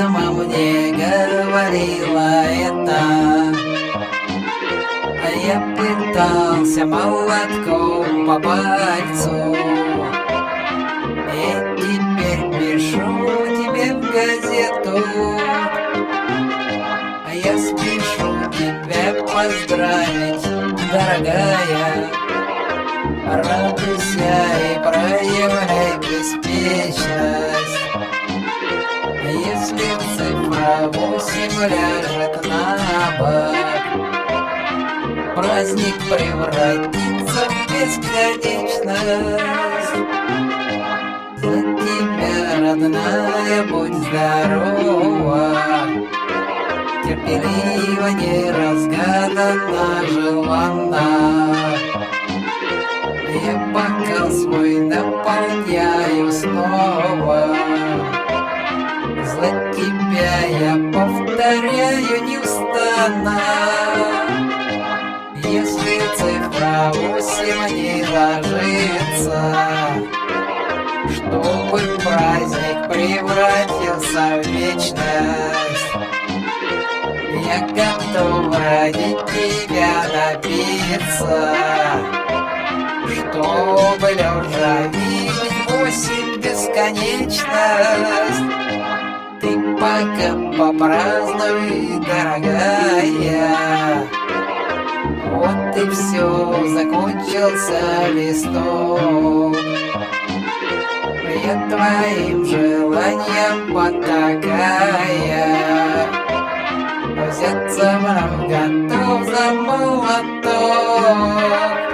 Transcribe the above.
сама мне говорила это, а я пытался молотком по пальцу. И теперь пишу тебе в газету, а я спешу тебя поздравить, дорогая. Радуйся и проявляй беспечность. Если цифра 8 ляжет на бок, праздник превратится в бесконечность. За тебя, родная, будь здорова, терпеливо, неразгаданно, желанна. Я бокал свой наполняю снова, за тебя я повторяю неустанно. Если цифра 8 не ложится, чтобы праздник превратился в вечность, я готов ради тебя напиться, чтобы лежа видеть 8 бесконечность. Ты пока попразднуй, дорогая. Вот и все, закончился листок. Я твоим желанием потакая, взяться в готов за молоток.